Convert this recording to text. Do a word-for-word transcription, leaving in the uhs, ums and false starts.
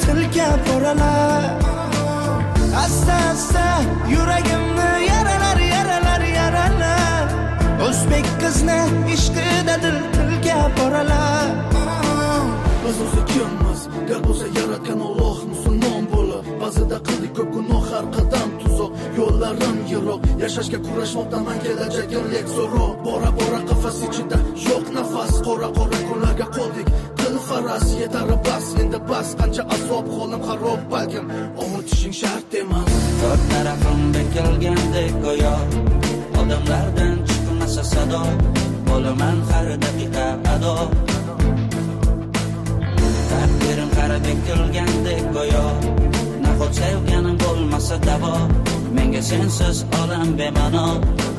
tilka poralar. Asta asta yuragimni yaralar yaralar yaralar. O'zbek qizni ishqidadir tilka poralar. Biz o'zi kimmiz? Gar bo'lsa yaratgan Alloh musulmon bo'lib, ba'zida qildik ko'p gunoh, har qadam tuzoq, yo'llarim yiroq, yashashga kurashmoqdaman, kelajagim lek so'roq. Bora bora qafas ichida yo'q nafas, qora qora kunlarga qoldik, qil faras yetar bas, endi bas, qancha azob, holim xarob, balkim unutishing shart emas. To'rt tarafim bekilgandek go'yo, odamlardan chiqmasa sado, bo'laman har daqiqa ado. Takdirim qara bekilgandek go'yo, nahot sevganim bo'lmasa davo, menga sensiz olam bema'no.